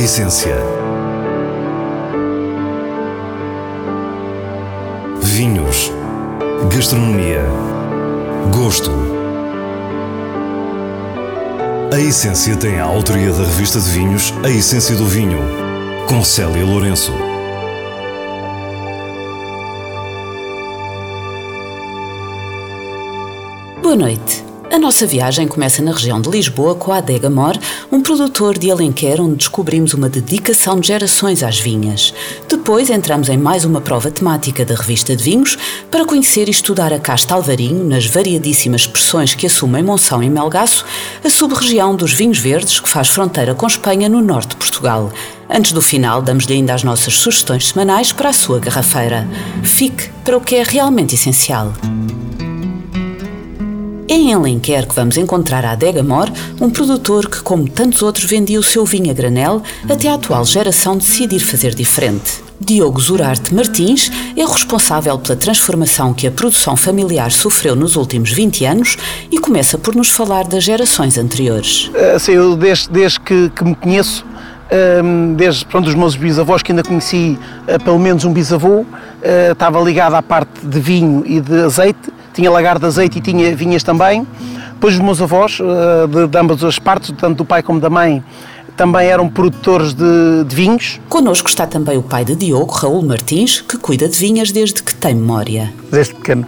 essência. Vinhos, gastronomia, gosto. A Essência tem a autoria da revista de vinhos A Essência do Vinho, com Célia Lourenço. Boa noite. A nossa viagem começa na região de Lisboa com a Adega Mor, um produtor de Alenquer onde descobrimos uma dedicação de gerações às vinhas. Depois entramos em mais uma prova temática da revista de vinhos para conhecer e estudar a casta Alvarinho nas variadíssimas expressões que assumem Monção e Melgaço, a sub-região dos vinhos verdes que faz fronteira com Espanha no norte de Portugal. Antes do final, damos-lhe ainda as nossas sugestões semanais para a sua garrafeira. Fique para o que é realmente essencial. É em Alenquer que vamos encontrar a Adega Mor, um produtor que, como tantos outros, vendia o seu vinho a granel até a atual geração decidir fazer diferente. Diogo Zurarte Martins é o responsável pela transformação que a produção familiar sofreu nos últimos 20 anos e começa por nos falar das gerações anteriores. Eu desde que me conheço, desde os meus bisavós, que ainda conheci pelo menos um bisavô, estava ligado à parte de vinho e de azeite. Tinha lagar de azeite e tinha vinhas também. Depois os meus avós, de ambas as partes, tanto do pai como da mãe, também eram produtores de vinhos. Connosco está também o pai de Diogo, Raul Martins, que cuida de vinhas desde que tem memória. Desde pequeno.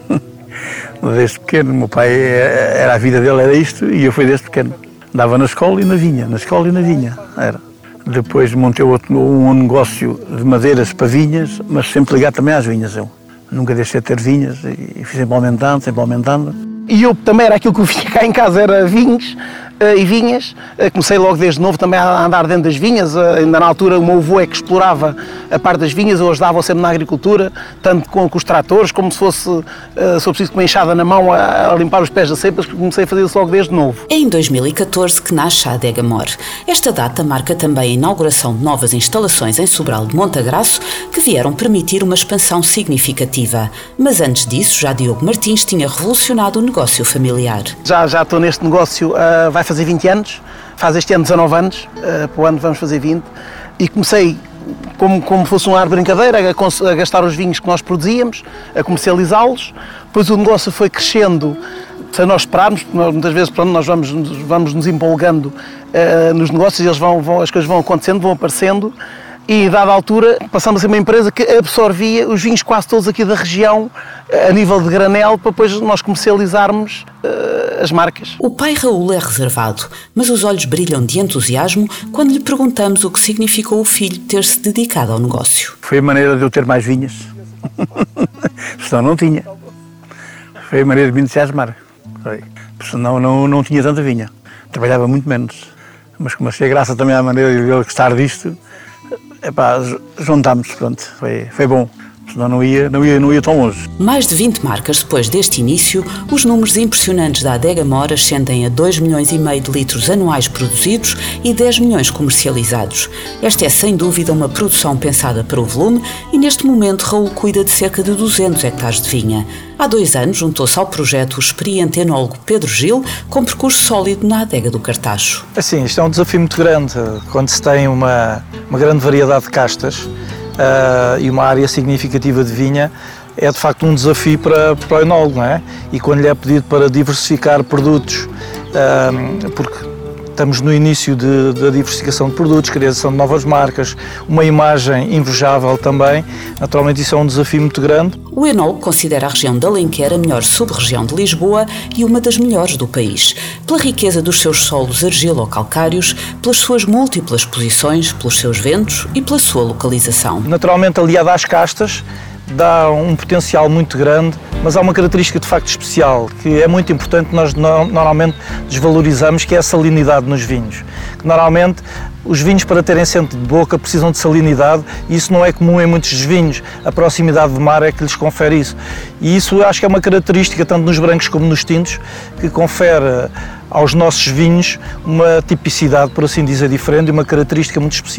Desde pequeno. O meu pai, a vida dele era isto e eu fui desde pequeno. Andava na escola e na vinha, era. Depois montei um negócio de madeiras para vinhas, mas sempre ligado também às vinhas, eu. Nunca deixei de ter vinhas e fui sempre aumentando. E eu também era aquilo que eu vinha cá em casa, era vinhos e vinhas. Comecei logo desde novo também a andar dentro das vinhas. Ainda na altura o meu avô é que explorava a parte das vinhas, eu ajudava sempre na agricultura, tanto com os tratores, como se fosse, se eu preciso, com uma enxada na mão a limpar os pés das cepas, que comecei a fazer isso logo desde novo. É em 2014 que nasce a Adega Mor. Esta data marca também a inauguração de novas instalações em Sobral de Montagraço, que vieram permitir uma expansão significativa. Mas antes disso, já Diogo Martins tinha revolucionado o negócio familiar. Já estou neste negócio, vai fazer 20 anos, faz este ano 19 anos, para o ano vamos fazer 20, e comecei como fosse um ar de brincadeira, a gastar os vinhos que nós produzíamos, a comercializá-los. Depois o negócio foi crescendo sem nós esperarmos, porque muitas vezes nós vamos nos empolgando nos negócios, e as coisas vão acontecendo, vão aparecendo. E, dada a altura, passamos a ser uma empresa que absorvia os vinhos quase todos aqui da região, a nível de granel, para depois nós comercializarmos as marcas. O pai Raul é reservado, mas os olhos brilham de entusiasmo quando lhe perguntamos o que significou o filho ter-se dedicado ao negócio. Foi a maneira de eu ter mais vinhas, senão não tinha. Foi a maneira de me entusiasmar, senão não tinha tanta vinha. Trabalhava muito menos, mas comecei, graças também à maneira de ele gostar disto, juntámos, pronto, foi bom, senão não ia tão longe. Mais de 20 marcas depois deste início, os números impressionantes da Adega Mor ascendem a 2,5 milhões de litros anuais produzidos e 10 milhões comercializados. Esta é sem dúvida uma produção pensada para o volume e neste momento Raul cuida de cerca de 200 hectares de vinha. Há 2 anos juntou-se ao projeto o experiente enólogo Pedro Gil, com percurso sólido na Adega do Cartacho. Assim, isto é um desafio muito grande, quando se tem uma grande variedade de castas e uma área significativa de vinha, é de facto um desafio para o enólogo, não é? E quando lhe é pedido para diversificar produtos, porque estamos no início da diversificação de produtos, criação de novas marcas, uma imagem invejável também, naturalmente isso é um desafio muito grande. O enólogo considera a região de Alenquer a melhor sub-região de Lisboa e uma das melhores do país, pela riqueza dos seus solos argilo-calcários, pelas suas múltiplas posições, pelos seus ventos e pela sua localização. Naturalmente, aliado às castas, dá um potencial muito grande, mas há uma característica de facto especial, que é muito importante, nós normalmente desvalorizamos, que é a salinidade nos vinhos. Que normalmente os vinhos, para terem centro de boca, precisam de salinidade, e isso não é comum em muitos vinhos. A proximidade do mar é que lhes confere isso. E isso acho que é uma característica, tanto nos brancos como nos tintos, que confere aos nossos vinhos uma tipicidade, por assim dizer, diferente e uma característica muito especial.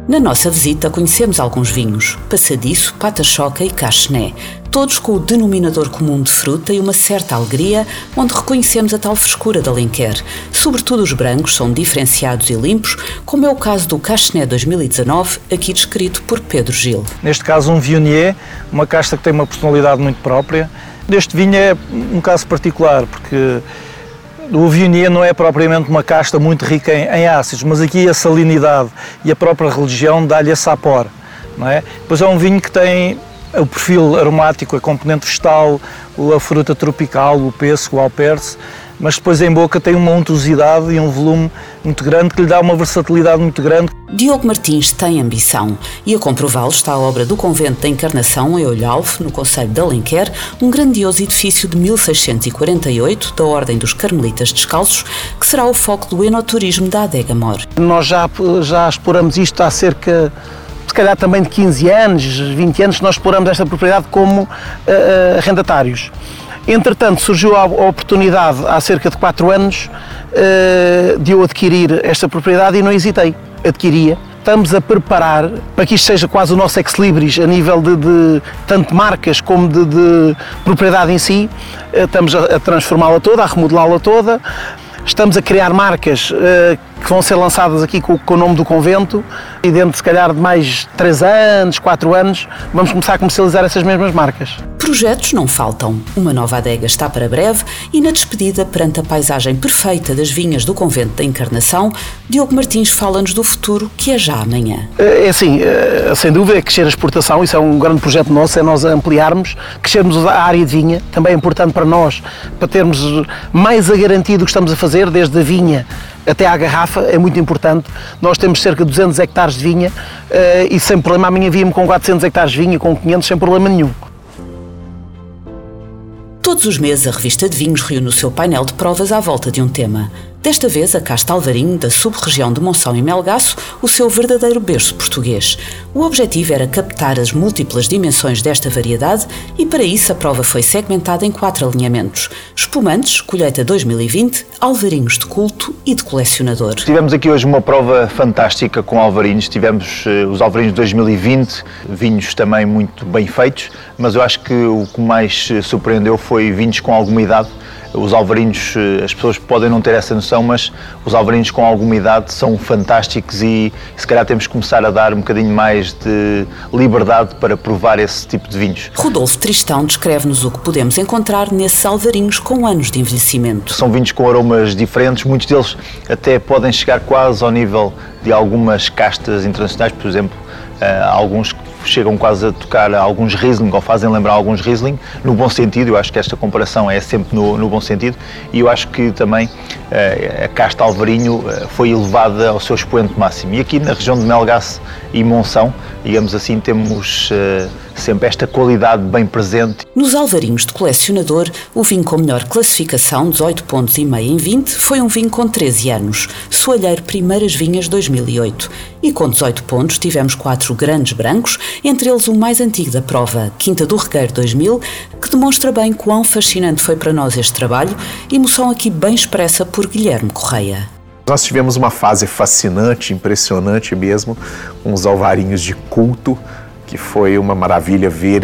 Na nossa visita conhecemos alguns vinhos, Passadiço, Pata-Choca e Cachené, todos com o denominador comum de fruta e uma certa alegria, onde reconhecemos a tal frescura de Alenquer. Sobretudo os brancos são diferenciados e limpos, como é o caso do Cachené 2019, aqui descrito por Pedro Gil. Neste caso um Viognier, uma casta que tem uma personalidade muito própria. Este vinho é um caso particular, porque o Viognier não é propriamente uma casta muito rica em ácidos, mas aqui a salinidade e a própria religião dá-lhe esse apor, não é? Pois é um vinho que tem o perfil aromático, a componente vegetal, a fruta tropical, o pêssego, o alperce, mas depois em boca tem uma untuosidade e um volume muito grande que lhe dá uma versatilidade muito grande. Diogo Martins tem ambição e a comprová-lo está a obra do Convento da Encarnação em Olhalfe, no concelho de Alenquer, um grandioso edifício de 1648 da Ordem dos Carmelitas Descalços, que será o foco do enoturismo da Adega Mor. Nós já exploramos isto há cerca, se calhar também de 15 anos, 20 anos, que nós exploramos esta propriedade como arrendatários. Entretanto, surgiu a oportunidade, há cerca de 4 anos, de eu adquirir esta propriedade e não hesitei, adquiria. Estamos a preparar para que isto seja quase o nosso ex-libris a nível de tanto marcas como de propriedade em si. Estamos a transformá-la toda, a remodelá-la toda. Estamos a criar marcas que vão ser lançadas aqui com o nome do convento e dentro, se calhar, de mais 3 anos, 4 anos, vamos começar a comercializar essas mesmas marcas. Projetos não faltam. Uma nova adega está para breve e na despedida, perante a paisagem perfeita das vinhas do Convento da Encarnação, Diogo Martins fala-nos do futuro que é já amanhã. É assim, sem dúvida, é crescer a exportação, isso é um grande projeto nosso, é nós ampliarmos, crescermos a área de vinha, também é importante para nós, para termos mais a garantia do que estamos a fazer, desde a vinha até à garrafa, é muito importante. Nós temos cerca de 200 hectares de vinha e sem problema, amanhã víamos com 400 hectares de vinha, com 500, sem problema nenhum. Todos os meses a revista de vinhos reúne o seu painel de provas à volta de um tema. Desta vez, a casta Alvarinho, da sub-região de Monção e Melgaço, o seu verdadeiro berço português. O objetivo era captar as múltiplas dimensões desta variedade e, para isso, a prova foi segmentada em 4 alinhamentos: espumantes, colheita 2020, alvarinhos de culto e de colecionador. Tivemos aqui hoje uma prova fantástica com alvarinhos. Tivemos os alvarinhos de 2020, vinhos também muito bem feitos, mas eu acho que o que mais surpreendeu foi vinhos com alguma idade. Os alvarinhos, as pessoas podem não ter essa noção, mas os alvarinhos com alguma idade são fantásticos e se calhar temos que começar a dar um bocadinho mais de liberdade para provar esse tipo de vinhos. Rodolfo Tristão descreve-nos o que podemos encontrar nesses alvarinhos com anos de envelhecimento. São vinhos com aromas diferentes, muitos deles até podem chegar quase ao nível de algumas castas internacionais, por exemplo, alguns que chegam quase a tocar alguns Riesling ou fazem lembrar alguns Riesling, no bom sentido. Eu acho que esta comparação é sempre no bom sentido e eu acho que também a casta Alvarinho foi elevada ao seu expoente máximo. E aqui na região de Melgaço e Monção, digamos assim, temos sempre esta qualidade bem presente. Nos alvarinhos de colecionador, o vinho com melhor classificação, 18,5 pontos em 20, foi um vinho com 13 anos, Soalheiro Primeiras Vinhas 2008. E com 18 pontos tivemos 4 grandes brancos, entre eles o mais antigo da prova, Quinta do Regueiro 2000, que demonstra bem quão fascinante foi para nós este trabalho, emoção aqui bem expressa por Guilherme Correia. Nós tivemos uma fase fascinante, impressionante mesmo, com os alvarinhos de culto, que foi uma maravilha ver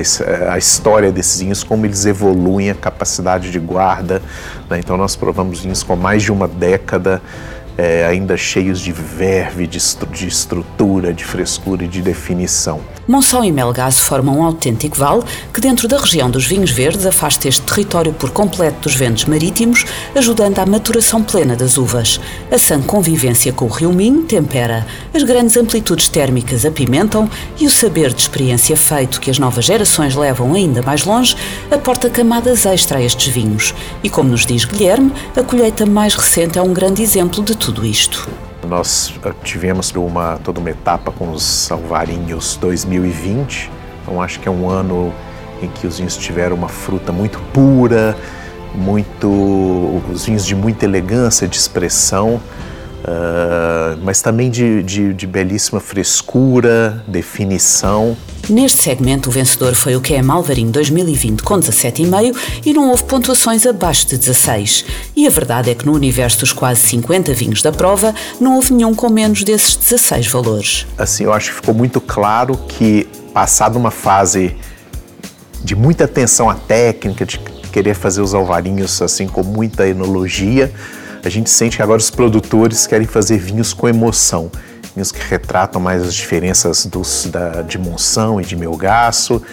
a história desses vinhos, como eles evoluem, a capacidade de guarda, né? Então nós provamos vinhos com mais de uma década, ainda cheios de verve, de estrutura, de frescura e de definição. Monção e Melgaço formam um autêntico vale que, dentro da região dos vinhos verdes, afasta este território por completo dos ventos marítimos, ajudando à maturação plena das uvas. A sã convivência com o Rio Minho tempera, as grandes amplitudes térmicas apimentam e o saber de experiência feito que as novas gerações levam ainda mais longe aporta camadas extra a estes vinhos. E como nos diz Guilherme, a colheita mais recente é um grande exemplo de tudo isto. Nós tivemos toda uma etapa com os alvarinhos 2020, então acho que é um ano em que os vinhos tiveram uma fruta muito pura, os vinhos de muita elegância, de expressão, mas também de belíssima frescura, definição. Neste segmento, o vencedor foi o QM Alvarinho 2020 com 17,5 e não houve pontuações abaixo de 16. E a verdade é que no universo dos quase 50 vinhos da prova, não houve nenhum com menos desses 16 valores. Assim, eu acho que ficou muito claro que, passado uma fase de muita atenção à técnica, de querer fazer os alvarinhos assim com muita enologia, a gente sente que agora os produtores querem fazer vinhos com emoção. Vinhos que retratam mais as diferenças de Monção e de Melgaço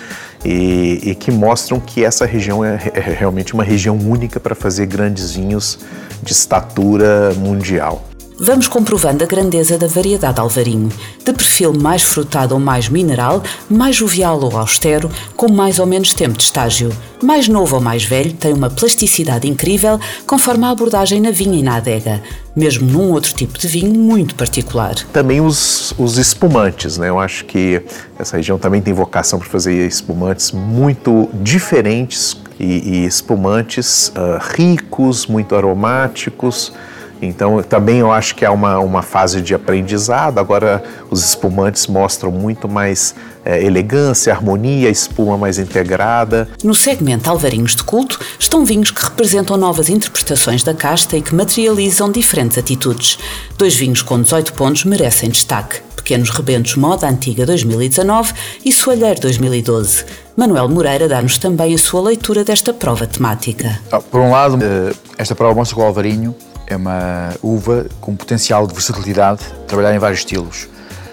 e que mostram que essa região é realmente uma região única para fazer grandes vinhos de estatura mundial. Vamos comprovando a grandeza da variedade Alvarinho, de perfil mais frutado ou mais mineral, mais jovial ou austero, com mais ou menos tempo de estágio. Mais novo ou mais velho, tem uma plasticidade incrível conforme a abordagem na vinha e na adega, mesmo num outro tipo de vinho muito particular. Também os espumantes, né? Eu acho que essa região também tem vocação para fazer espumantes muito diferentes e espumantes ricos, muito aromáticos. Então, também eu acho que é uma fase de aprendizado. Agora, os espumantes mostram muito mais elegância, harmonia, espuma mais integrada. No segmento Alvarinhos de Culto, estão vinhos que representam novas interpretações da casta e que materializam diferentes atitudes. 2 vinhos com 18 pontos merecem destaque. Pequenos Rebentos Moda Antiga 2019 e Soalheiro 2012. Manuel Moreira dá-nos também a sua leitura desta prova temática. Por um lado, esta prova mostra que o Alvarinho é uma uva com potencial de versatilidade, trabalhar em vários estilos.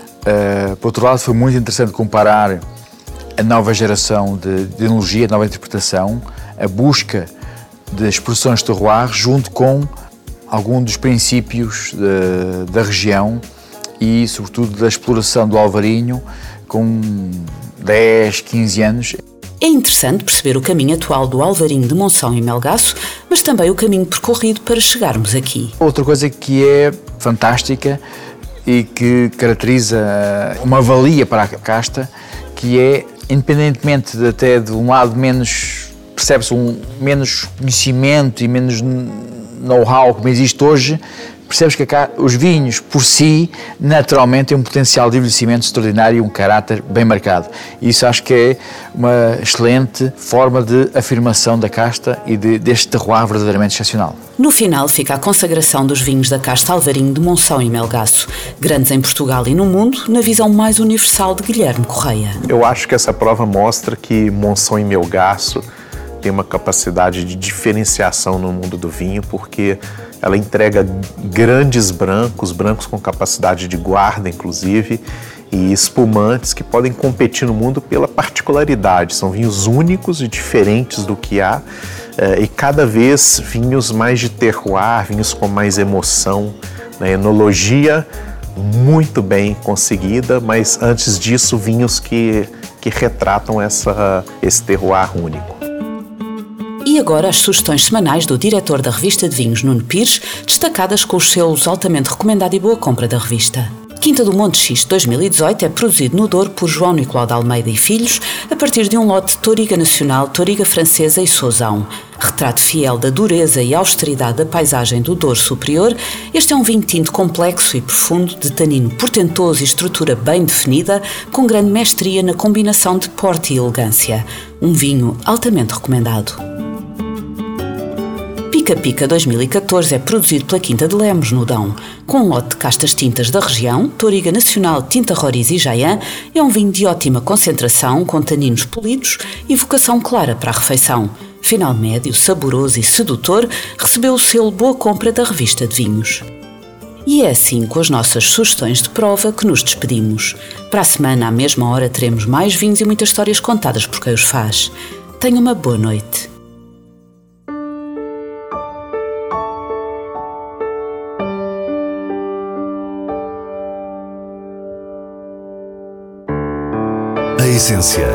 Por outro lado, foi muito interessante comparar a nova geração de enologia, a nova interpretação, a busca de expressões de terroir junto com algum dos princípios da região e, sobretudo, da exploração do Alvarinho com 10, 15 anos. É interessante perceber o caminho atual do Alvarinho de Monção e Melgaço, mas também o caminho percorrido para chegarmos aqui. Outra coisa que é fantástica e que caracteriza uma valia para a casta, que é, independentemente até de um lado menos, percebe-se menos conhecimento e menos know-how como existe hoje, percebes que os vinhos, por si, naturalmente têm um potencial de envelhecimento extraordinário e um caráter bem marcado. Isso acho que é uma excelente forma de afirmação da casta e deste terroir verdadeiramente excepcional. No final fica a consagração dos vinhos da casta Alvarinho de Monção e Melgaço, grandes em Portugal e no mundo, na visão mais universal de Guilherme Correia. Eu acho que essa prova mostra que Monção e Melgaço tem uma capacidade de diferenciação no mundo do vinho, porque ela entrega grandes brancos com capacidade de guarda, inclusive, e espumantes que podem competir no mundo pela particularidade. São vinhos únicos e diferentes do que há, e cada vez vinhos mais de terroir, vinhos com mais emoção, né? Enologia muito bem conseguida, mas antes disso, vinhos que retratam esse terroir único. E agora as sugestões semanais do diretor da revista de vinhos, Nuno Pires, destacadas com os selos altamente recomendado e boa compra da revista. Quinta do Monte Xisto 2018 é produzido no Douro por João Nicolau de Almeida e Filhos, a partir de um lote de Touriga Nacional, Touriga Francesa e Sauzão. Retrato fiel da dureza e austeridade da paisagem do Douro Superior, este é um vinho tinto complexo e profundo, de tanino portentoso e estrutura bem definida, com grande mestria na combinação de porte e elegância. Um vinho altamente recomendado. Pica Pica 2014 é produzido pela Quinta de Lemos, no Dão. Com um lote de castas tintas da região, Touriga Nacional, Tinta Roriz e Jaian, é um vinho de ótima concentração, com taninos polidos e vocação clara para a refeição. Final médio, saboroso e sedutor, recebeu o selo Boa Compra da revista de vinhos. E é assim, com as nossas sugestões de prova, que nos despedimos. Para a semana, à mesma hora, teremos mais vinhos e muitas histórias contadas por quem os faz. Tenha uma boa noite. A essência.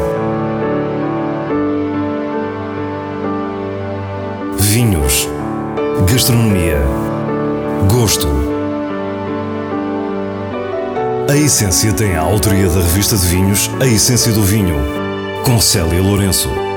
Vinhos. Gastronomia. Gosto. A essência tem a autoria da revista de vinhos A Essência do Vinho, com Célia Lourenço.